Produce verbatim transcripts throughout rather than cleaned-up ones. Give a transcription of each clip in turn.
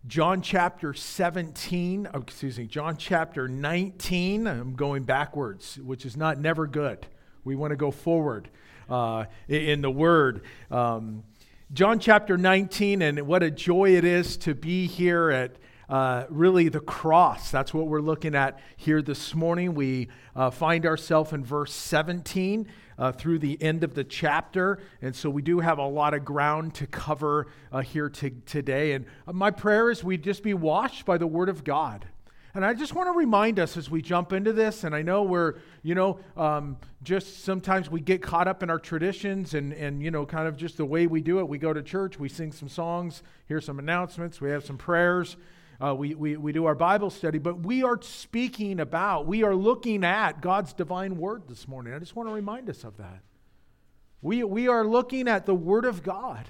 John chapter seventeen, oh, excuse me, John chapter nineteen. I'm going backwards, which is not never good. We want to go forward uh, in the Word. Um, John chapter nineteen, and what a joy it is to be here at uh, really the cross. That's what we're looking at here this morning. We uh, find ourselves in verse seventeen. Uh, through the end of the chapter. And so we do have a lot of ground to cover uh, here to, today. And uh, my prayer is we just be washed by the Word of God. And I just want to remind us as we jump into this, and I know we're, you know, um, just sometimes we get caught up in our traditions and, and, you know, kind of just the way we do it. We go to church, we sing some songs, hear some announcements, we have some prayers. Uh, we, we, we do our Bible study, but we are speaking about, we are looking at God's divine word this morning. I just want to remind us of that. We, we are looking at the Word of God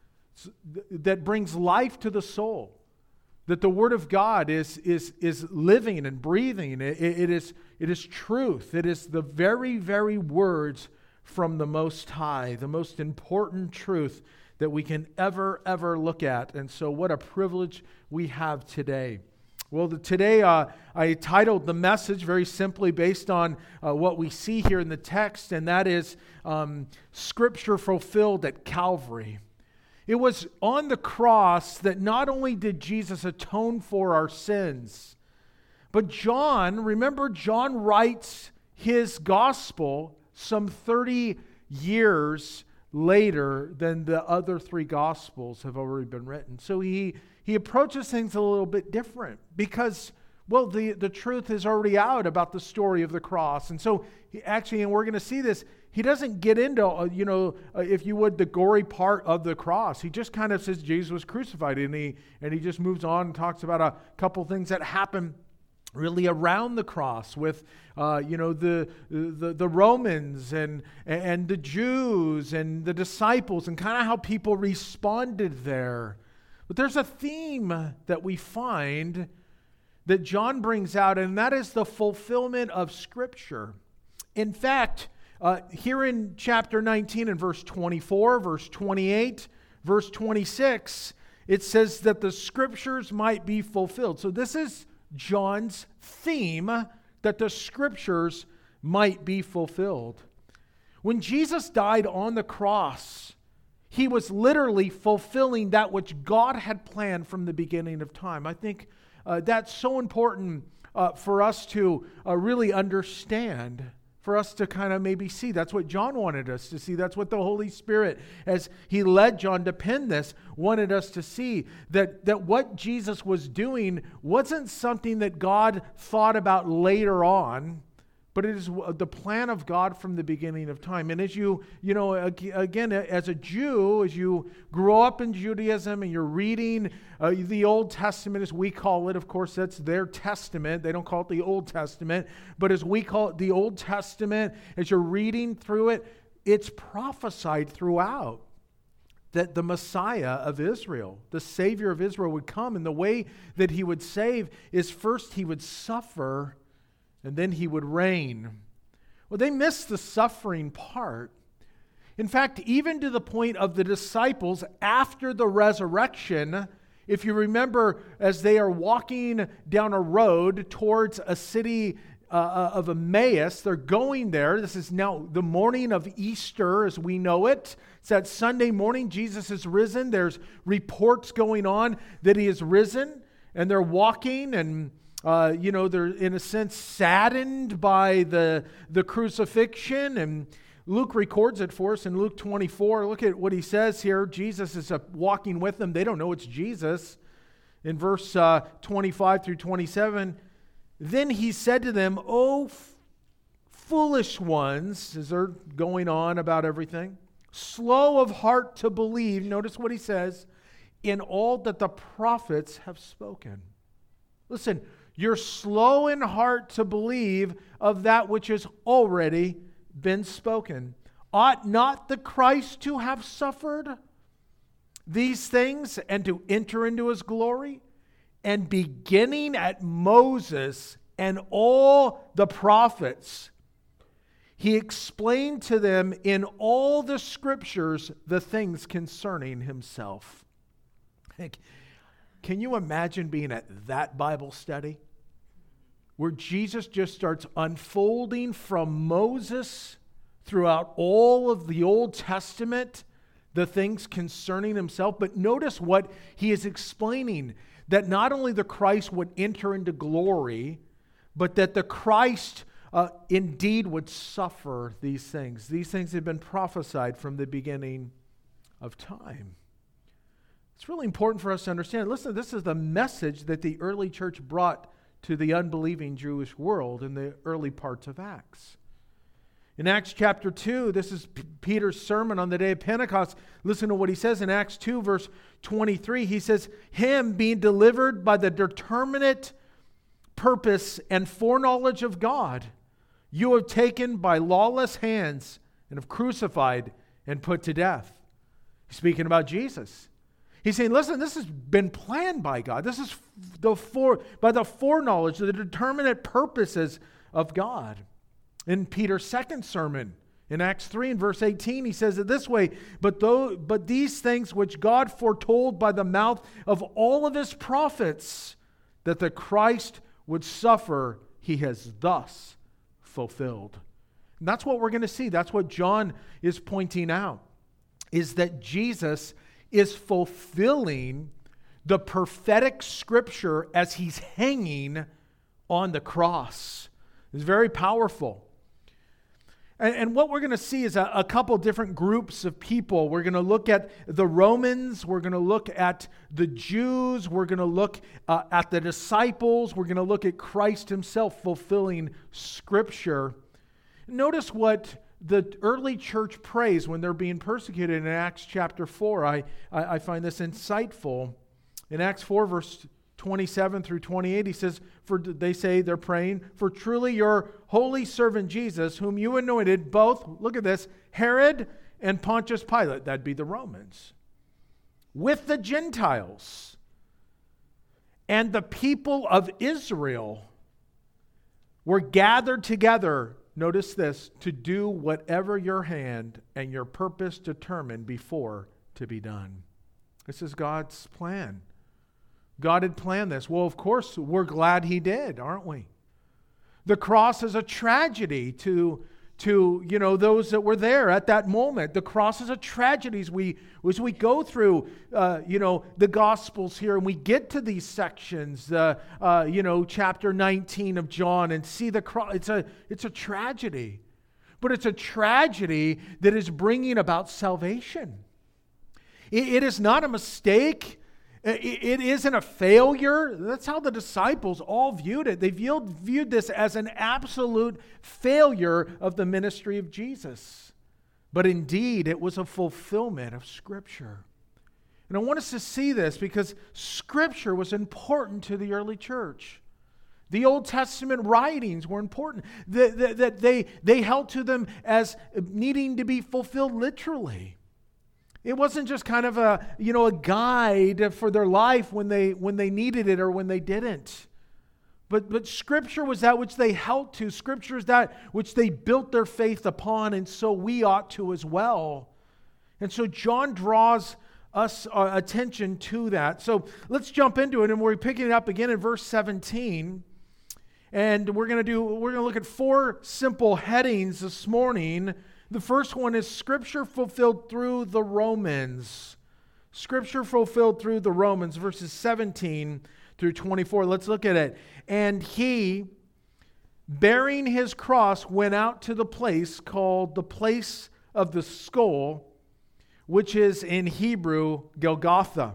that brings life to the soul, that the Word of God is, is, is living and breathing. It, it, is, it is truth. It is the very, very words from the Most High, the most important truth that we can ever, ever look at. And so what a privilege we have today. Well, the, today uh, I titled the message very simply based on uh, what we see here in the text, and that is um, Scripture fulfilled at Calvary. It was on the cross that not only did Jesus atone for our sins, but John, remember John writes his gospel some thirty years later than the other three Gospels have already been written. So he, he approaches things a little bit different because, well, the, the truth is already out about the story of the cross. And so he actually, and we're going to see this, he doesn't get into, uh, you know, uh, if you would, the gory part of the cross. He just kind of says Jesus was crucified, and he, and he just moves on and talks about a couple things that happened really around the cross with, uh, you know, the, the the Romans and and the Jews and the disciples and kind of how people responded there. But there's a theme that we find that John brings out, and that is the fulfillment of Scripture. In fact, uh, here in chapter nineteen and verse twenty-four, verse twenty-eight, verse twenty-six, it says that the Scriptures might be fulfilled. So this is John's theme, that the Scriptures might be fulfilled. When Jesus died on the cross, he was literally fulfilling that which God had planned from the beginning of time. I think uh, that's so important uh, for us to uh, really understand, for us to kind of maybe see. That's what John wanted us to see. That's what the Holy Spirit, as he led John to pen this, wanted us to see. That, that what Jesus was doing wasn't something that God thought about later on, but it is the plan of God from the beginning of time. And as you, you know, again, as a Jew, as you grow up in Judaism and you're reading uh, the Old Testament, as we call it, of course, that's their testament. They don't call it the Old Testament. But as we call it the Old Testament, as you're reading through it, it's prophesied throughout that the Messiah of Israel, the Savior of Israel, would come. And the way that he would save is first he would suffer, and then he would reign. Well, they missed the suffering part. In fact, even to the point of the disciples after the resurrection, if you remember, as they are walking down a road towards a city uh, of Emmaus, they're going there. This is now the morning of Easter as we know it. It's that Sunday morning, Jesus is risen. There's reports going on that he is risen, and they're walking, and Uh, you know, they're in a sense saddened by the, the crucifixion, and Luke records it for us in Luke twenty-four. Look at what he says here. Jesus is uh, walking with them. They don't know it's Jesus. In verse uh, twenty-five through twenty-seven, then he said to them, "O f- foolish ones," as they're going on about everything, "slow of heart to believe," notice what he says, "in all that the prophets have spoken." Listen, you're slow in heart to believe of that which has already been spoken. Ought not the Christ to have suffered these things and to enter into his glory? And beginning at Moses and all the prophets, he explained to them in all the Scriptures the things concerning himself. Can you imagine being at that Bible study where Jesus just starts unfolding from Moses throughout all of the Old Testament the things concerning himself? But notice what he is explaining, that not only the Christ would enter into glory, but that the Christ uh, indeed would suffer these things. These things have been prophesied from the beginning of time. It's really important for us to understand. Listen, this is the message that the early church brought to the unbelieving Jewish world in the early parts of Acts. In Acts chapter two, this is P- Peter's sermon on the day of Pentecost. Listen to what he says in Acts two, verse twenty-three. He says, "Him being delivered by the determinate purpose and foreknowledge of God, you have taken by lawless hands and have crucified and put to death." He's speaking about Jesus. He's saying, listen, this has been planned by God. This is the fore, by the foreknowledge, the determinate purposes of God. In Peter's second sermon, in Acts three and verse eighteen, he says it this way, but, though, but these things which God foretold by the mouth of all of his prophets, that the Christ would suffer, he has thus fulfilled. And that's what we're going to see. That's what John is pointing out, is that Jesus is fulfilling the prophetic scripture as he's hanging on the cross. It's very powerful. And, and what we're going to see is a, a couple different groups of people. We're going to look at the Romans. We're going to look at the Jews. We're going to look uh, at the disciples. We're going to look at Christ himself fulfilling scripture. Notice what the early church prays when they're being persecuted in Acts chapter four. I, I, I find this insightful. In Acts four, verse twenty-seven through twenty-eight, he says, "For they say," they're praying, "for truly your holy servant Jesus, whom you anointed, both," look at this, "Herod and Pontius Pilate," that'd be the Romans, "with the Gentiles and the people of Israel were gathered together," notice this, "to do whatever your hand and your purpose determined before to be done." This is God's plan. God had planned this. Well, of course, we're glad he did, aren't we? The cross is a tragedy to, to you know, those that were there at that moment. The cross is a tragedy as we, as we go through, uh, you know, the Gospels here and we get to these sections, uh, uh, you know, chapter nineteen of John and see the cross. It's a, it's a tragedy. But it's a tragedy that is bringing about salvation. It, it is not a mistake. It isn't a failure. That's how the disciples all viewed it. They viewed, viewed this as an absolute failure of the ministry of Jesus. But indeed, it was a fulfillment of Scripture. And I want us to see this because Scripture was important to the early church. The Old Testament writings were important. That, that they, they held to them as needing to be fulfilled literally. It wasn't just kind of a, you know, a guide for their life when they when they needed it or when they didn't. But but Scripture was that which they held to. Scripture is that which they built their faith upon, and so we ought to as well. And so John draws us uh, attention to that. So let's jump into it, and we're picking it up again in verse seventeen. And we're going to do we're going to look at four simple headings this morning. The first one is Scripture fulfilled through the Romans. Scripture fulfilled through the Romans, verses seventeen through twenty-four. Let's look at it. "And he, bearing his cross, went out to the place called the place of the skull, which is in Hebrew Golgotha,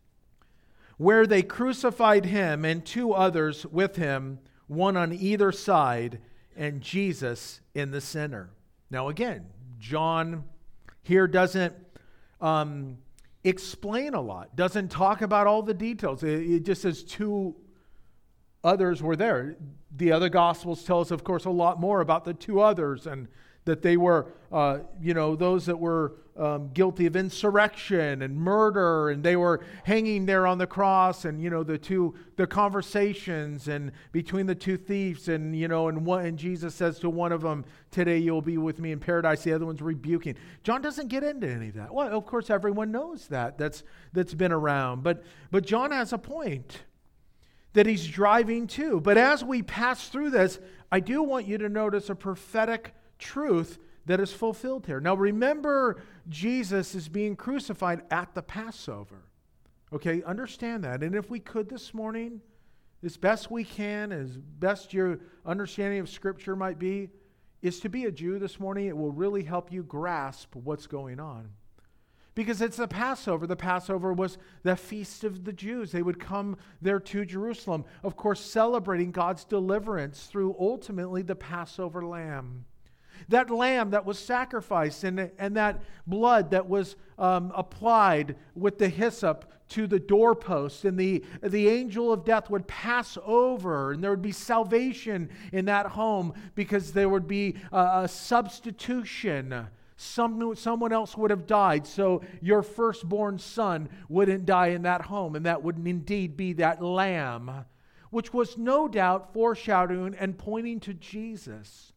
where they crucified him and two others with him, one on either side, and Jesus in the center." Now again, John here doesn't um, explain a lot, doesn't talk about all the details. It, it just says two others were there. The other Gospels tell us, of course, a lot more about the two others and that they were, uh, you know, those that were um, guilty of insurrection and murder, and they were hanging there on the cross, and you know the two the conversations and between the two thieves, and you know and one and Jesus says to one of them, "Today you'll be with me in paradise." The other one's rebuking. John doesn't get into any of that. Well, of course everyone knows that. That's that's been around, but but John has a point that he's driving to. But as we pass through this, I do want you to notice a prophetic truth that is fulfilled here. Now remember, Jesus is being crucified at the Passover. Okay, understand that. And if we could this morning, as best we can, as best your understanding of Scripture might be, is to be a Jew this morning. It will really help you grasp what's going on. Because it's the Passover. The Passover was the feast of the Jews. They would come there to Jerusalem, of course, celebrating God's deliverance through ultimately the Passover lamb. That lamb that was sacrificed and, and that blood that was um, applied with the hyssop to the doorpost, and the, the angel of death would pass over, and there would be salvation in that home because there would be a, a substitution. Some, someone else would have died, so your firstborn son wouldn't die in that home, and that would indeed be that lamb, which was no doubt foreshadowing and pointing to Jesus.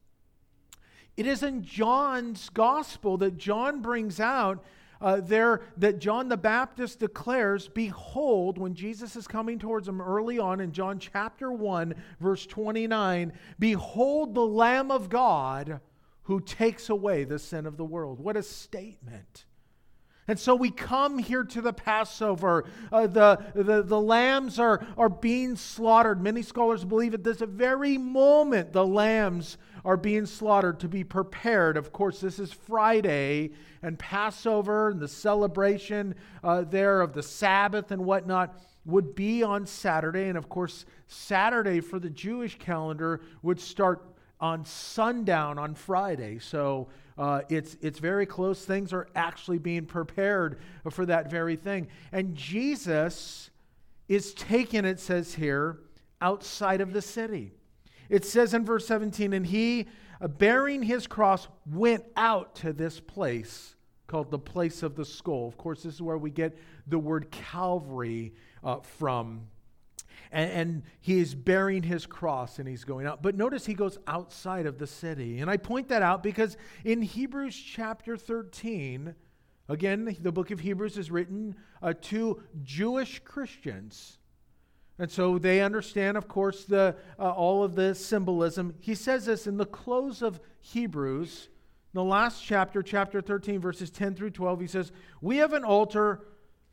It is in John's gospel that John brings out uh, there that John the Baptist declares, "Behold," when Jesus is coming towards him early on in John chapter one, verse twenty-nine, "Behold the Lamb of God who takes away the sin of the world." What a statement. And so we come here to the Passover. Uh, the, the, the lambs are, are being slaughtered. Many scholars believe at this very moment the lambs are being slaughtered to be prepared. Of course, this is Friday, and Passover and the celebration uh, there of the Sabbath and whatnot would be on Saturday. And of course, Saturday for the Jewish calendar would start on sundown on Friday. So uh, it's it's very close. Things are actually being prepared for that very thing. And Jesus is taken, it says here, outside of the city. It says in verse seventeen, "And he, uh, bearing his cross, went out to this place called the place of the skull." Of course, this is where we get the word Calvary uh, from. And, and he is bearing his cross and he's going out. But notice he goes outside of the city. And I point that out because in Hebrews chapter thirteen, again, the book of Hebrews is written uh, to Jewish Christians. And so they understand, of course, the uh, all of the symbolism. He says this in the close of Hebrews, in the last chapter, chapter thirteen, verses ten through twelve. He says, "We have an altar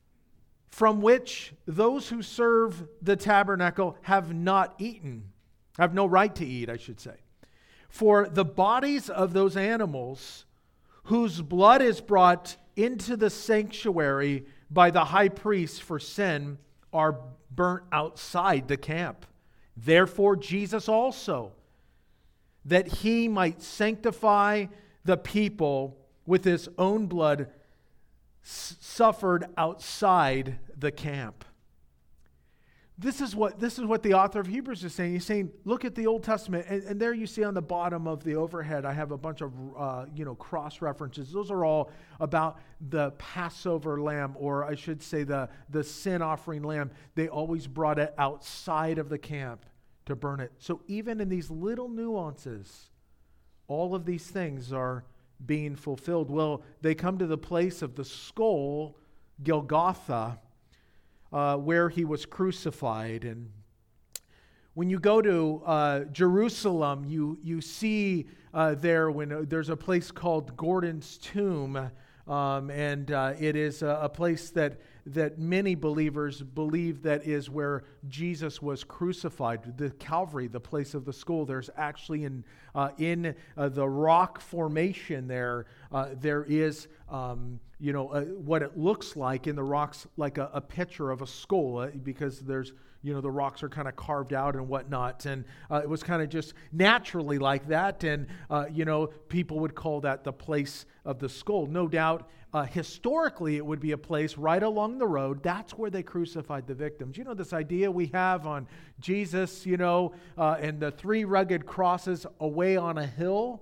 from which those who serve the tabernacle have not eaten, have no right to eat, I should say. For the bodies of those animals whose blood is brought into the sanctuary by the high priest for sin are burnt outside the camp. Therefore Jesus also, that he might sanctify the people with his own blood, suffered outside the camp." This is what this is what the author of Hebrews is saying. He's saying, look at the Old Testament, and, and there you see on the bottom of the overhead, I have a bunch of uh, you know cross references. Those are all about the Passover lamb, or I should say the, the sin offering lamb. They always brought it outside of the camp to burn it. So even in these little nuances, all of these things are being fulfilled. Well, they come to the place of the skull, Golgotha, uh, where he was crucified. And when you go to uh, Jerusalem, you you see uh, there when uh, there's a place called Gordon's Tomb, um, and uh, it is a, a place that that many believers believe that is where Jesus was crucified. The Calvary, the place of the skull. There's actually in uh, in uh, the rock formation there, uh, there is um, you know uh, what it looks like in the rocks, like a, a picture of a skull, uh, because there's you know the rocks are kind of carved out and whatnot, and uh, it was kind of just naturally like that, and uh, you know people would call that the place of the skull. No doubt. Uh, historically, it would be a place right along the road. That's where they crucified the victims. You know, this idea we have on Jesus, you know, uh, and the three rugged crosses away on a hill.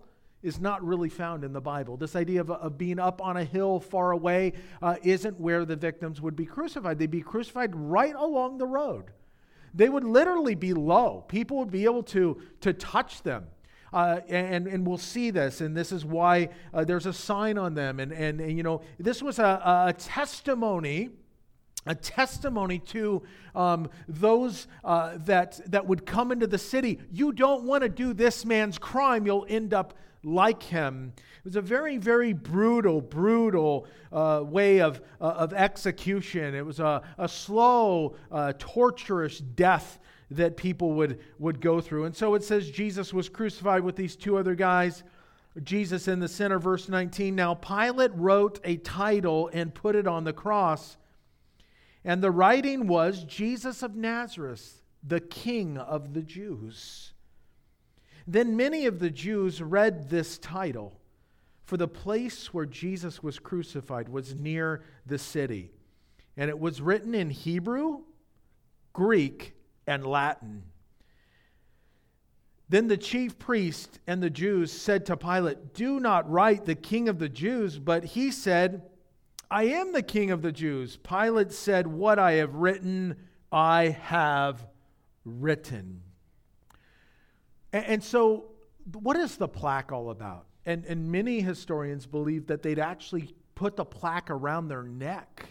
is not really found in the Bible. This idea of, of being up on a hill far away uh, isn't where the victims would be crucified. They'd be crucified right along the road. They would literally be low. People would be able to, to touch them. Uh, and, and we'll see this, and this is why uh, there's a sign on them. And, and, and you know, this was a, a testimony A testimony to um, those uh, that, that would come into the city. You don't want to do this man's crime. You'll end up like him. It was a very, very brutal, brutal uh, way of, uh, of execution. It was a, a slow, uh, torturous death that people would, would go through. And so it says Jesus was crucified with these two other guys. Jesus in the center, verse nineteen. Now Pilate wrote a title and put it on the cross. And the writing was, Jesus of Nazareth, the King of the Jews. Then many of the Jews read this title, for the place where Jesus was crucified was near the city. And it was written in Hebrew, Greek, and Latin. Then the chief priest and the Jews said to Pilate, do not write the King of the Jews, but he said, I am the King of the Jews. Pilate said, what I have written, I have written. And, and so what is the plaque all about? And, and many historians believe that they'd actually put the plaque around their neck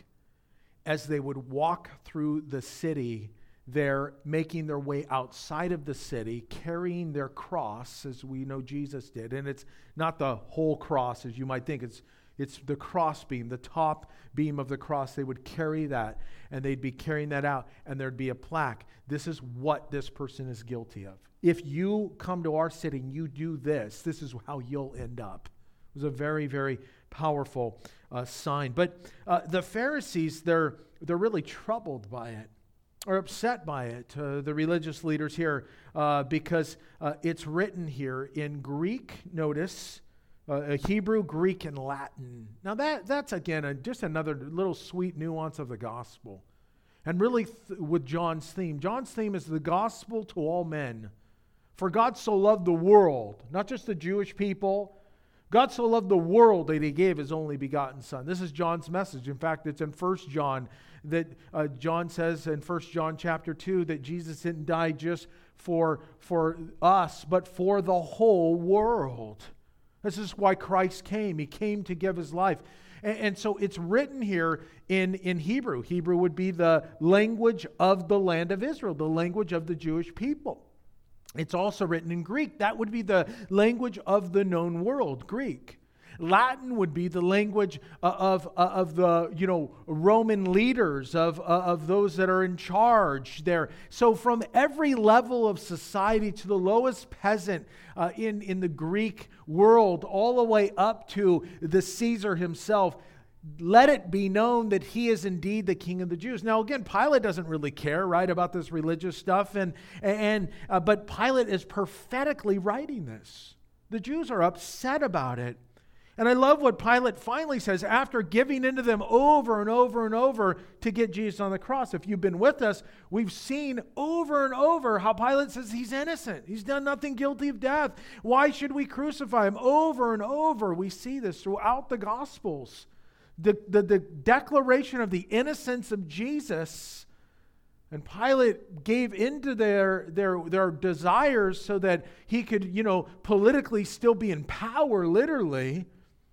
as they would walk through the city there, making their way outside of the city, carrying their cross, as we know Jesus did. And it's not the whole cross, as you might think. It's It's the cross beam, the top beam of the cross. They would carry that, and they'd be carrying that out, and there'd be a plaque. This is what this person is guilty of. If you come to our city and you do this, this is how you'll end up. It was a very, very powerful uh, sign. But uh, the Pharisees, they're, they're really troubled by it, or upset by it, uh, the religious leaders here, uh, because uh, it's written here in Greek, notice, Uh, Hebrew, Greek, and Latin. Now that that's, again, a, just another little sweet nuance of the gospel. And really th- with John's theme. John's theme is the gospel to all men. For God so loved the world, not just the Jewish people. God so loved the world that he gave his only begotten son. This is John's message. In fact, it's in First John that uh, John says in First John chapter two that Jesus didn't die just for, for us, but for the whole world. This is why Christ came. He came to give his life. And, and so it's written here in, in Hebrew. Hebrew would be the language of the land of Israel, the language of the Jewish people. It's also written in Greek. That would be the language of the known world, Greek. Latin would be the language of, of the, you know, Roman leaders, of, of those that are in charge there. So from every level of society to the lowest peasant uh, in, in the Greek world, all the way up to the Caesar himself, let it be known that he is indeed the King of the Jews. Now, again, Pilate doesn't really care, right, about this religious stuff, and and uh, but Pilate is prophetically writing this. The Jews are upset about it. And I love what Pilate finally says after giving into them over and over and over to get Jesus on the cross. If you've been with us, we've seen over and over how Pilate says he's innocent. He's done nothing guilty of death. Why should we crucify him? Over and over, we see this throughout the Gospels. The, the, the declaration of the innocence of Jesus. And Pilate gave into their, their, their desires so that he could, you know, politically still be in power, literally.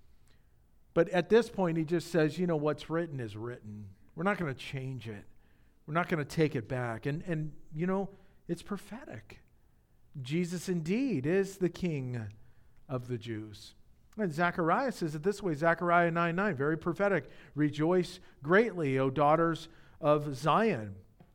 But at this point, he just says, you know, what's written is written. We're not going to change it. We're not going to take it back. And, and, you know, it's prophetic. Jesus indeed is the King of the Jews. And Zechariah says it this way, Zechariah nine nine, very prophetic. Rejoice greatly, O daughters of Zion.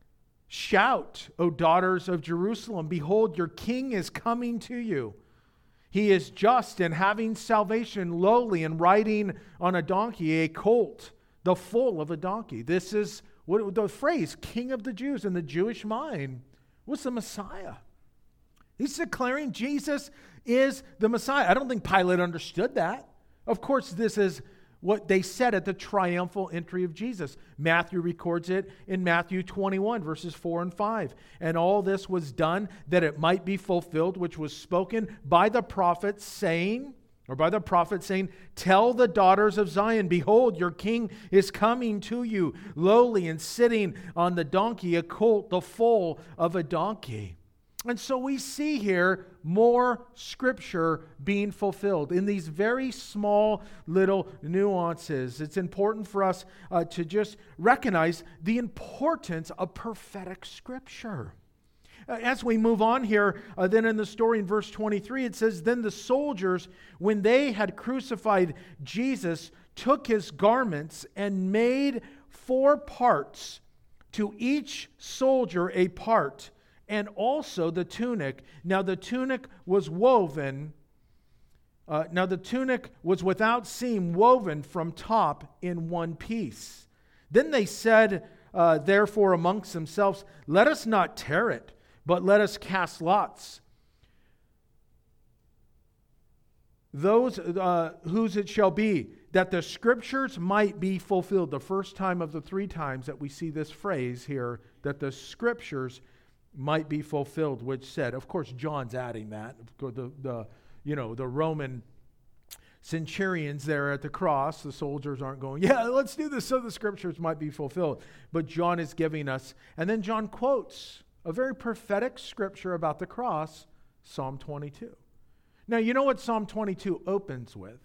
Shout, O daughters of Jerusalem. Behold, your king is coming to you. He is just and having salvation, lowly and riding on a donkey, a colt, the foal of a donkey. This is what the phrase, King of the Jews, in the Jewish mind was the Messiah. He's declaring Jesus is the Messiah. I don't think Pilate understood that. Of course, this is what they said at the triumphal entry of Jesus. Matthew records it in Matthew twenty-one, verses four and five. And all this was done that it might be fulfilled, which was spoken by the prophets, saying, or by the prophet, saying, tell the daughters of Zion, behold, your king is coming to you, lowly and sitting on the donkey, a colt, the foal of a donkey. And so we see here more scripture being fulfilled in these very small little nuances. It's important for us uh, to just recognize the importance of prophetic scripture. As we move on here, uh, then in the story in verse twenty-three, it says, then the soldiers, when they had crucified Jesus, took his garments and made four parts, to each soldier a part, and also the tunic. Now the tunic was woven, uh, now the tunic was without seam, woven from top in one piece. Then they said, uh, therefore amongst themselves, let us not tear it, but let us cast lots. Those uh, whose it shall be, that the scriptures might be fulfilled. The first time of the three times that we see this phrase here, that the scriptures might be fulfilled, which said, of course, John's adding that. The, the, you know, the Roman centurions there at the cross, the soldiers aren't going, yeah, let's do this so the scriptures might be fulfilled. But John is giving us, and then John quotes a very prophetic scripture about the cross, Psalm twenty-two. Now, you know what Psalm twenty-two opens with?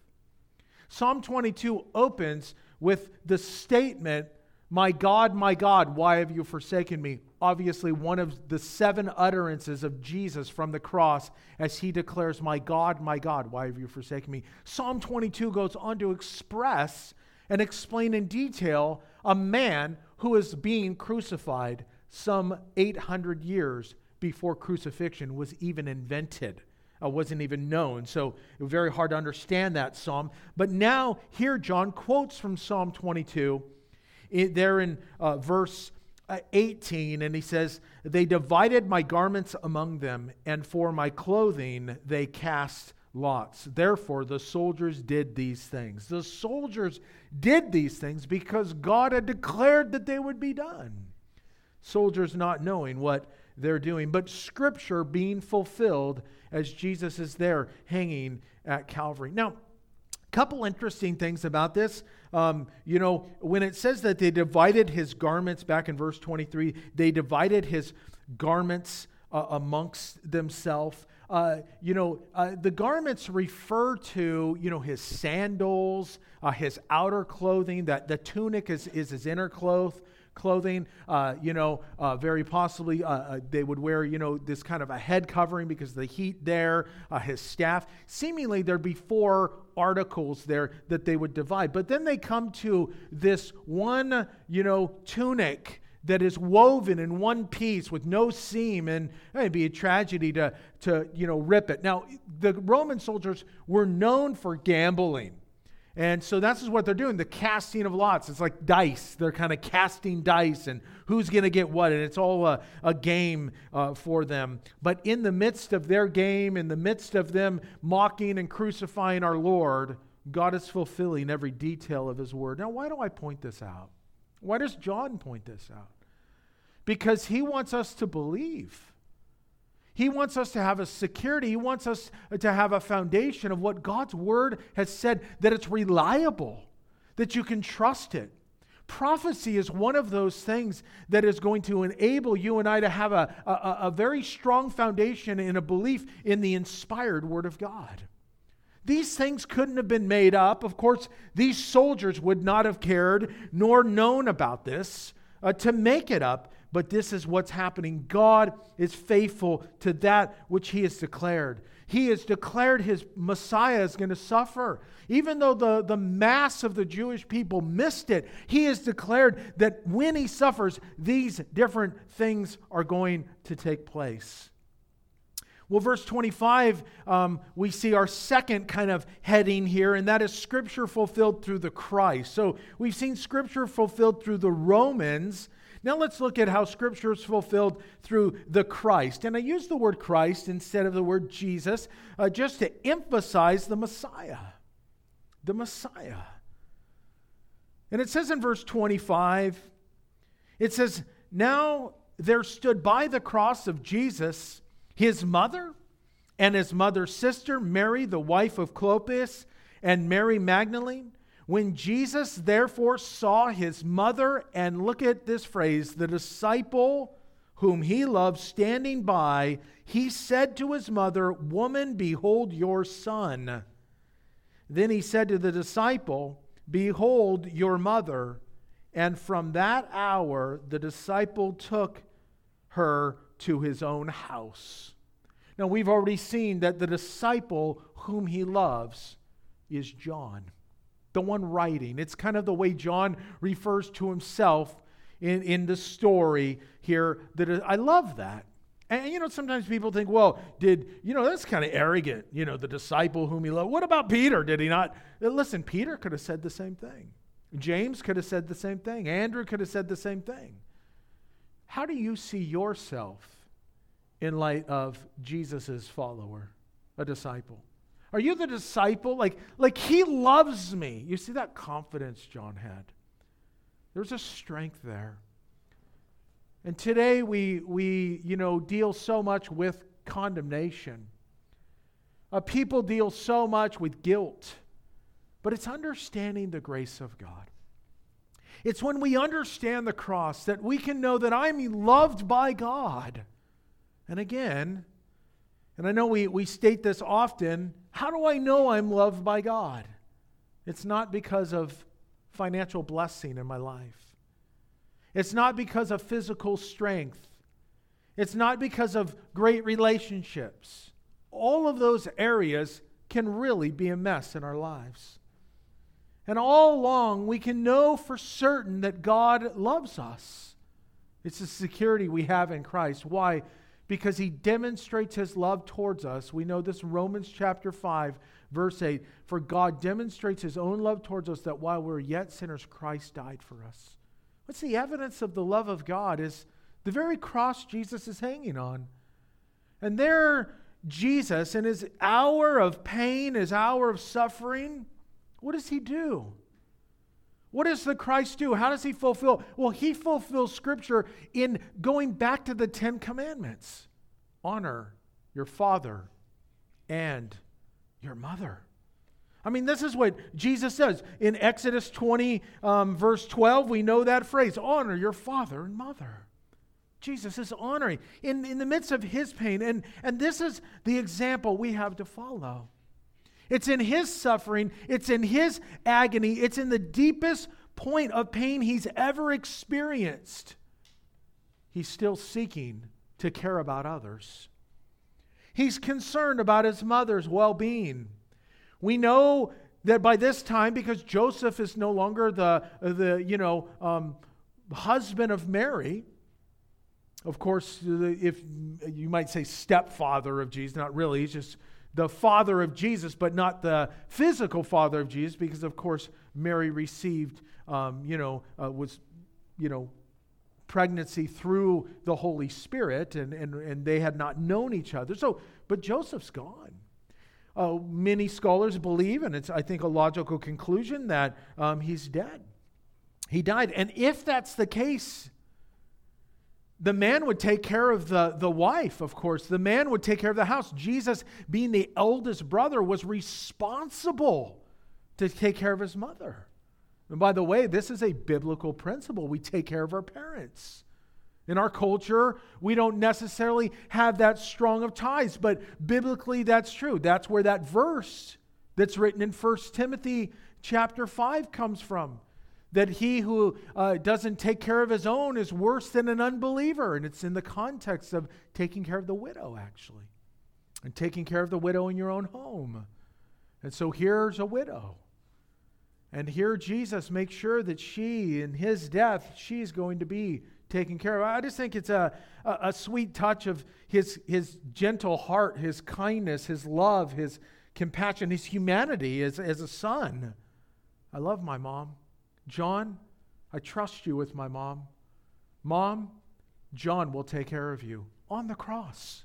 Psalm twenty-two opens with the statement, my God, my God, why have you forsaken me? Obviously, one of the seven utterances of Jesus from the cross as he declares, my God, my God, why have you forsaken me? Psalm twenty-two goes on to express and explain in detail a man who is being crucified some eight hundred years before crucifixion was even invented, uh, wasn't even known. So it was very hard to understand that psalm. But now here John quotes from Psalm twenty-two, it, there in uh, verse uh, eighteen, and he says, they divided my garments among them, and for my clothing they cast lots. Therefore the soldiers did these things. The soldiers did these things because God had declared that they would be done. Soldiers not knowing what they're doing, but scripture being fulfilled as Jesus is there hanging at Calvary. Now, a couple interesting things about this. Um, you know, when it says that they divided his garments, back in verse twenty-three, they divided his garments uh, amongst themselves. Uh, you know, uh, the garments refer to, you know, his sandals, uh, his outer clothing, that the tunic is, is his inner cloth. Clothing, uh, you know, uh, very possibly uh, uh, they would wear, you know, this kind of a head covering because of the heat there, uh, his staff. Seemingly there'd be four articles there that they would divide. But then they come to this one, you know, tunic that is woven in one piece with no seam, and it'd be a tragedy to, to, you know, rip it. Now, the Roman soldiers were known for gambling. And so that's what they're doing, the casting of lots. It's like dice. They're kind of casting dice and who's going to get what. And it's all a, a game uh, for them. But in the midst of their game, in the midst of them mocking and crucifying our Lord, God is fulfilling every detail of his word. Now, why do I point this out? Why does John point this out? Because he wants us to believe. He wants us to have a security. He wants us to have a foundation of what God's word has said, that it's reliable, that you can trust it. Prophecy is one of those things that is going to enable you and I to have a, a, a very strong foundation in a belief in the inspired word of God. These things couldn't have been made up. Of course, these soldiers would not have cared nor known about this uh, to make it up. But this is what's happening. God is faithful to that which he has declared. He has declared his Messiah is going to suffer. Even though the, the mass of the Jewish people missed it, he has declared that when he suffers, these different things are going to take place. Well, verse twenty-five, um, we see our second kind of heading here, and that is Scripture fulfilled through the Christ. So we've seen Scripture fulfilled through the Romans. Now let's look at how Scripture is fulfilled through the Christ. And I use the word Christ instead of the word Jesus uh, just to emphasize the Messiah. The Messiah. And it says in verse twenty-five, it says, now there stood by the cross of Jesus his mother and his mother's sister, Mary, the wife of Clopas, and Mary Magdalene. When Jesus therefore saw his mother, and look at this phrase, the disciple whom he loved standing by, he said to his mother, Woman, behold your son. Then he said to the disciple, Behold your mother. And from that hour the disciple took her to his own house. Now we've already seen that the disciple whom he loves is John, the one writing. It's kind of the way John refers to himself in, in the story here. That I love that. And, you know, sometimes people think, well, did, you know, that's kind of arrogant, you know, the disciple whom he loved. What about Peter? Did he not? Listen, Peter could have said the same thing. James could have said the same thing. Andrew could have said the same thing. How do you see yourself in light of Jesus' follower, a disciple? Are you the disciple? Like, like he loves me. You see that confidence John had. There's a strength there. And today we, we you know, deal so much with condemnation. Uh, people deal so much with guilt. But it's understanding the grace of God. It's when we understand the cross that we can know that I'm loved by God. And again, and I know we, we state this often, how do I know I'm loved by God? It's not because of financial blessing in my life. It's not because of physical strength. It's not because of great relationships. All of those areas can really be a mess in our lives. And all along, we can know for certain that God loves us. It's the security we have in Christ. Why? Because he demonstrates his love towards us. We know this in Romans chapter five, verse eight. For God demonstrates his own love towards us, that while we're yet sinners, Christ died for us. What's the evidence of the love of God? Is the very cross Jesus is hanging on. And there, Jesus, in his hour of pain, his hour of suffering, what does he do? What does the Christ do? How does he fulfill? Well, he fulfills Scripture in going back to the Ten Commandments. Honor your father and your mother. I mean, this is what Jesus says. In Exodus twenty, um, verse twelve, we know that phrase, honor your father and mother. Jesus is honoring in, in the midst of his pain. And, and this is the example we have to follow. It's in his suffering. It's in his agony. It's in the deepest point of pain he's ever experienced. He's still seeking to care about others. He's concerned about his mother's well-being. We know that by this time, because Joseph is no longer the, the you know, um, husband of Mary, of course, if you might say stepfather of Jesus, not really, he's just the father of Jesus, but not the physical father of Jesus, because of course Mary received, um, you know, uh, was, you know, pregnancy through the Holy Spirit, and, and, and they had not known each other. So, but Joseph's gone. Uh, many scholars believe, and it's I think a logical conclusion, that um, he's dead. He died. And if that's the case, the man would take care of the, the wife, of course. The man would take care of the house. Jesus, being the eldest brother, was responsible to take care of his mother. And by the way, this is a biblical principle. We take care of our parents. In our culture, we don't necessarily have that strong of ties, but biblically that's true. That's where that verse that's written in First Timothy chapter five comes from. That he who uh, doesn't take care of his own is worse than an unbeliever. And it's in the context of taking care of the widow, actually. And taking care of the widow in your own home. And so here's a widow. And here Jesus makes sure that she, in his death, she's going to be taken care of. I just think it's a, a, a sweet touch of his, his gentle heart, his kindness, his love, his compassion, his humanity as, as a son. I love my mom. John, I trust you with my mom. Mom, John will take care of you on the cross.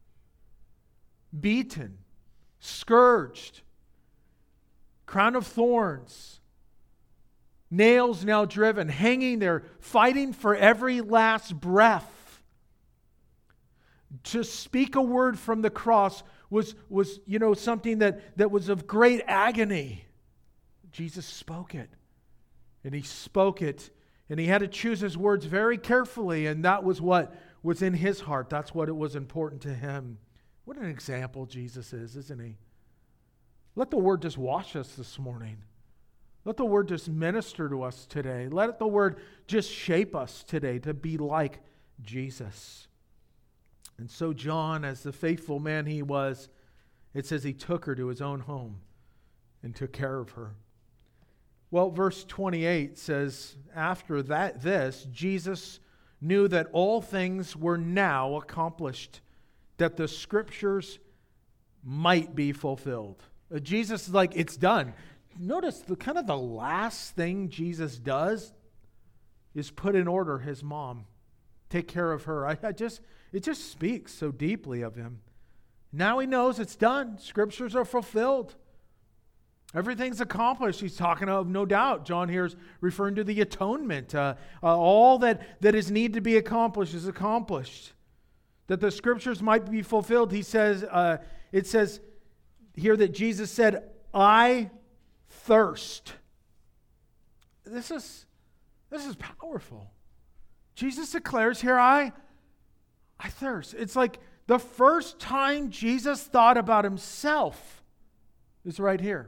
Beaten, scourged, crown of thorns, nails now driven, hanging there, fighting for every last breath. To speak a word from the cross was, was you know, something that, that was of great agony. Jesus spoke it. And he spoke it. And he had to choose his words very carefully. And that was what was in his heart. That's what it was important to him. What an example Jesus is, isn't he? Let the word just wash us this morning. Let the word just minister to us today. Let the word just shape us today to be like Jesus. And so John, as the faithful man he was, it says he took her to his own home and took care of her. Well, verse twenty-eight says, after that, this, Jesus knew that all things were now accomplished, that the scriptures might be fulfilled. Uh, Jesus is like, it's done. Notice the kind of the last thing Jesus does is put in order his mom. Take care of her. I, I just, it just speaks so deeply of him. Now he knows it's done. Scriptures are fulfilled. Everything's accomplished. He's talking of, no doubt, John here is referring to the atonement. Uh, uh, all that, that is needed to be accomplished is accomplished. That the scriptures might be fulfilled. He says, uh, it says here that Jesus said, I thirst. This is, this is powerful. Jesus declares here, I, I thirst. It's like the first time Jesus thought about himself is right here.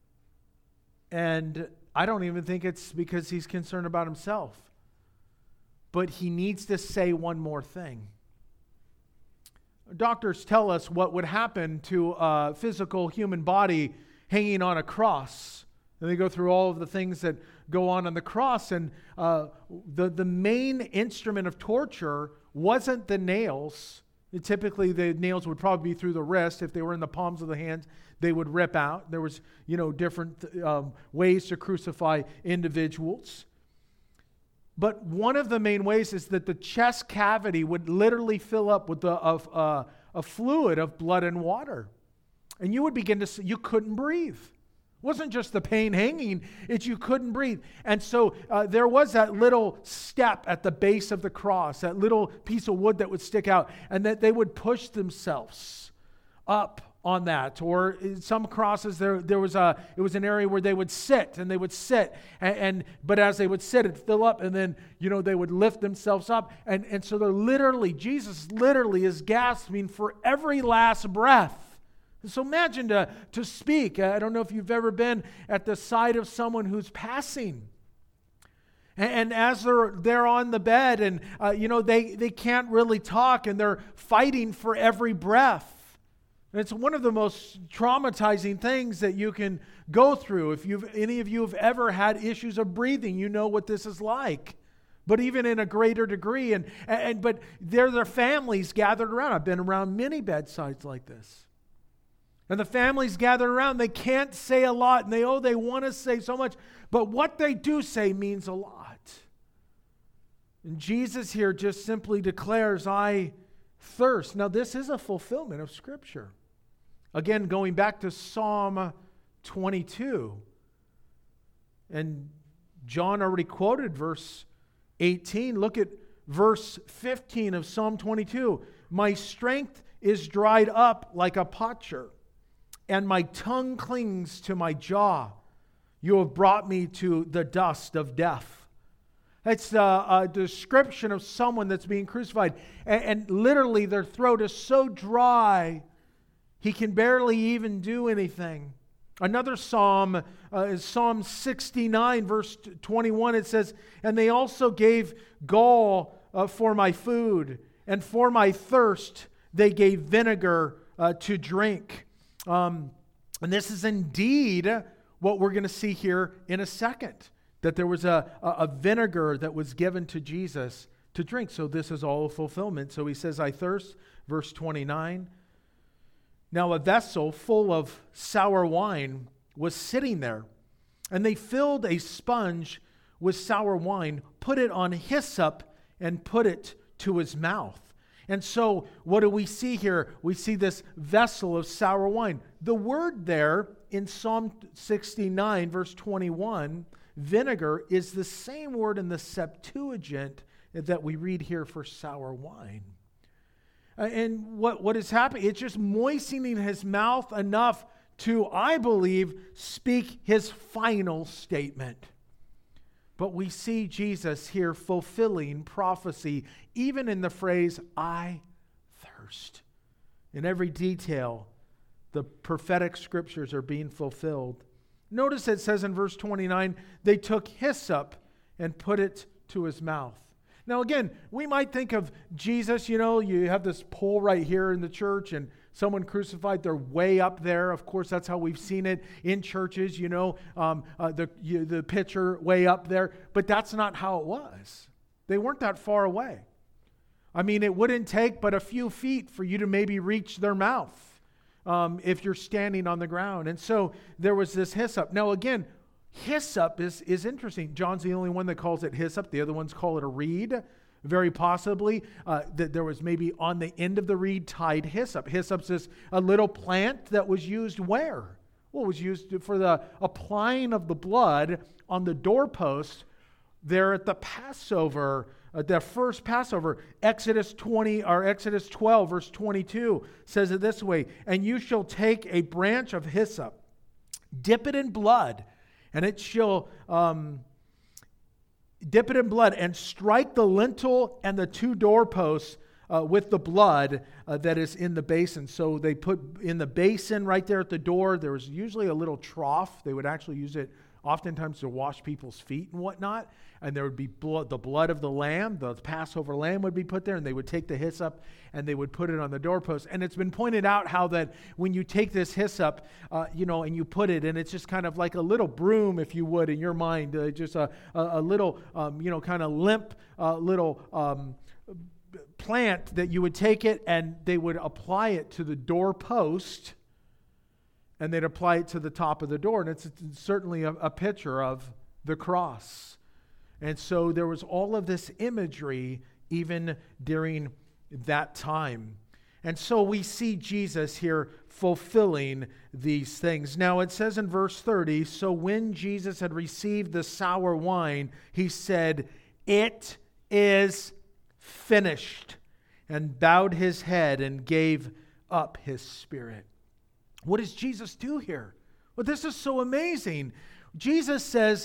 And I don't even think it's because he's concerned about himself. But he needs to say one more thing. Doctors tell us what would happen to a physical human body hanging on a cross. And they go through all of the things that go on on the cross. And uh, the, the main instrument of torture wasn't the nails. Typically, the nails would probably be through the wrist. If they were in the palms of the hands, they would rip out. There was, you know, different um, ways to crucify individuals. But one of the main ways is that the chest cavity would literally fill up with a, of, uh, a fluid of blood and water. And you would begin to see, you couldn't breathe. It wasn't just the pain hanging, it's you couldn't breathe. And so uh, there was that little step at the base of the cross, that little piece of wood that would stick out, and that they would push themselves up on that. Or in some crosses, there there was a it was an area where they would sit, and they would sit, and, and but as they would sit, it'd fill up, and then you know they would lift themselves up, and and so they're literally Jesus literally is gasping for every last breath. So imagine to, to speak. I don't know if you've ever been at the side of someone who's passing. And, and as they're, they're on the bed and, uh, you know, they, they can't really talk and they're fighting for every breath. And it's one of the most traumatizing things that you can go through. If you've any of you have ever had issues of breathing, you know what this is like. But even in a greater degree. And, and but there are families gathered around. I've been around many bedsides like this. And the families gathered around, they can't say a lot, and they, oh, they want to say so much, but what they do say means a lot. And Jesus here just simply declares, I thirst. Now, this is a fulfillment of Scripture. Again, going back to Psalm twenty-two, and John already quoted verse eighteen. Look at verse fifteen of Psalm twenty-two. My strength is dried up like a potsherd, and my tongue clings to my jaw. You have brought me to the dust of death. It's a, a description of someone that's being crucified. And, and literally their throat is so dry, he can barely even do anything. Another psalm uh, is Psalm sixty-nine, verse twenty-one. It says, and they also gave gall uh, for my food, and for my thirst they gave vinegar uh, to drink. Um, and this is indeed what we're going to see here in a second, that there was a, a, a vinegar that was given to Jesus to drink. So this is all a fulfillment. So he says, I thirst, verse twenty-nine. Now a vessel full of sour wine was sitting there, and they filled a sponge with sour wine, put it on hyssop, and put it to his mouth. And so what do we see here? We see this vessel of sour wine. The word there in Psalm sixty-nine, verse twenty-one, vinegar, is the same word in the Septuagint that we read here for sour wine. Uh, and what, what is happening? It's just moistening his mouth enough to, I believe, speak his final statement. But we see Jesus here fulfilling prophecy, even in the phrase, I thirst. In every detail, the prophetic scriptures are being fulfilled. Notice it says in verse twenty-nine, they took hyssop and put it to his mouth. Now again, we might think of Jesus, you know, you have this pole right here in the church and someone crucified, they're way up there. Of course, that's how we've seen it in churches, you know, um, uh, the, you, the picture way up there. But that's not how it was. They weren't that far away. I mean, it wouldn't take but a few feet for you to maybe reach their mouth um, if you're standing on the ground. And so there was this hyssop. Now again, hyssop is, is interesting. John's the only one that calls it hyssop. The other ones call it a reed. Very possibly uh, that there was maybe on the end of the reed tied hyssop. Hyssop's is a little plant that was used where? Well, it was used for the applying of the blood on the doorpost there at the Passover, uh, the first Passover. Exodus twenty or Exodus twelve, verse twenty-two says it this way: "And you shall take a branch of hyssop, dip it in blood, and it shall um, dip it in blood, and strike the lintel and the two doorposts uh, with the blood uh, that is in the basin." So they put in the basin right there at the door. There was usually a little trough. They would actually use it oftentimes to wash people's feet and whatnot. And there would be blood, the blood of the lamb, the Passover lamb would be put there, and they would take the hyssop and they would put it on the doorpost. And it's been pointed out how that when you take this hyssop, uh, you know, and you put it, and it's just kind of like a little broom, if you would, in your mind, uh, just a, a, a little, um, you know, kind of limp uh, little um, plant that you would take it and they would apply it to the doorpost, and they'd apply it to the top of the door. And it's, it's certainly a, a picture of the cross. And so there was all of this imagery even during that time. And so we see Jesus here fulfilling these things. Now it says in verse thirty, "So when Jesus had received the sour wine, he said, 'It is finished,' and bowed his head and gave up his spirit." What does Jesus do here? Well, this is so amazing. Jesus says,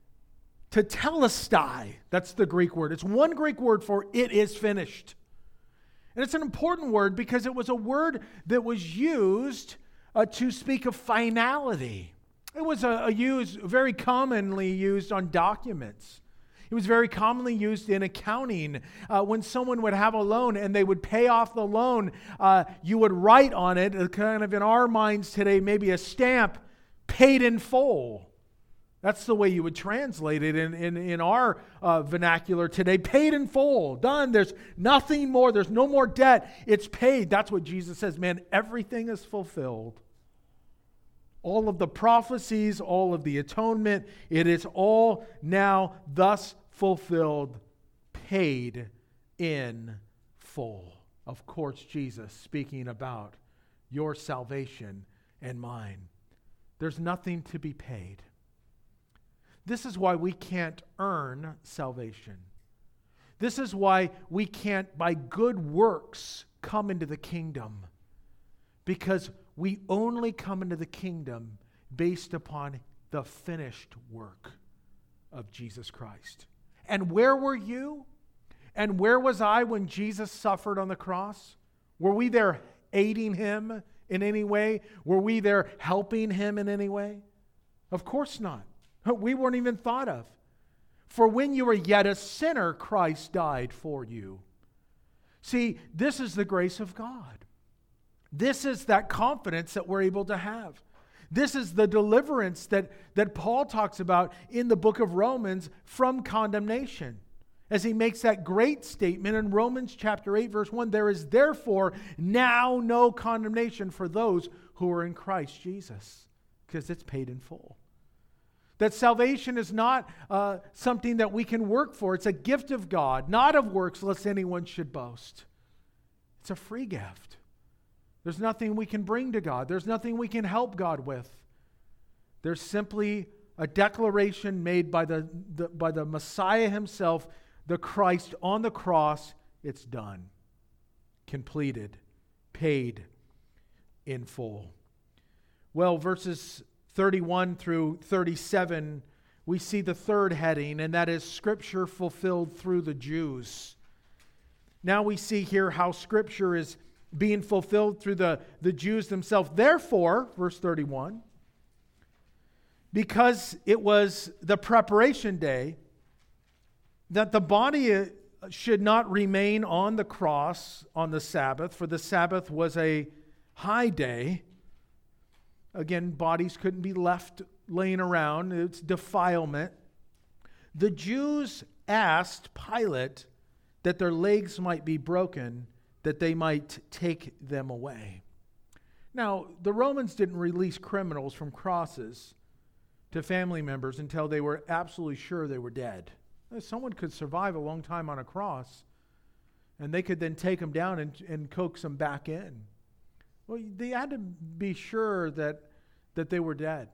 tetelestai, that's the Greek word. It's one Greek word for "it is finished." And it's an important word because it was a word that was used uh, to speak of finality. It was a, a used, very commonly used on documents. It was very commonly used in accounting. Uh, when someone would have a loan and they would pay off the loan, uh, you would write on it, uh, kind of in our minds today, maybe a stamp, "paid in full." That's the way you would translate it in, in, in our uh, vernacular today. Paid in full, done. There's nothing more. There's no more debt. It's paid. That's what Jesus says. Man, everything is fulfilled. All of the prophecies, all of the atonement, it is all now thus fulfilled, paid in full. Of course, Jesus speaking about your salvation and mine. There's nothing to be paid. This is why we can't earn salvation. This is why we can't, by good works, come into the kingdom. Because we only come into the kingdom based upon the finished work of Jesus Christ. And where were you? And where was I when Jesus suffered on the cross? Were we there aiding him in any way? Were we there helping him in any way? Of course not. We weren't even thought of. For when you were yet a sinner, Christ died for you. See, this is the grace of God. This is that confidence that we're able to have. This is the deliverance that, that Paul talks about in the book of Romans from condemnation. As he makes that great statement in Romans chapter eight, verse one, "There is therefore now no condemnation for those who are in Christ Jesus," because it's paid in full. That salvation is not uh, something that we can work for. It's a gift of God, not of works, lest anyone should boast. It's a free gift. There's nothing we can bring to God. There's nothing we can help God with. There's simply a declaration made by the, the, by the Messiah himself, the Christ on the cross. It's done. completed, paid in full. Well, verses thirty-one through thirty-seven, we see the third heading, and that is Scripture fulfilled through the Jews. Now we see here how Scripture is being fulfilled through the, the Jews themselves. Therefore, verse thirty-one, because it was the preparation day, that the body should not remain on the cross on the Sabbath, for the Sabbath was a high day. Again, bodies couldn't be left laying around. It's defilement. The Jews asked Pilate that their legs might be broken, that they might take them away. Now, the Romans didn't release criminals from crosses to family members until they were absolutely sure they were dead. Someone could survive a long time on a cross, and they could then take them down and, and coax them back in. Well, they had to be sure that, that they were dead.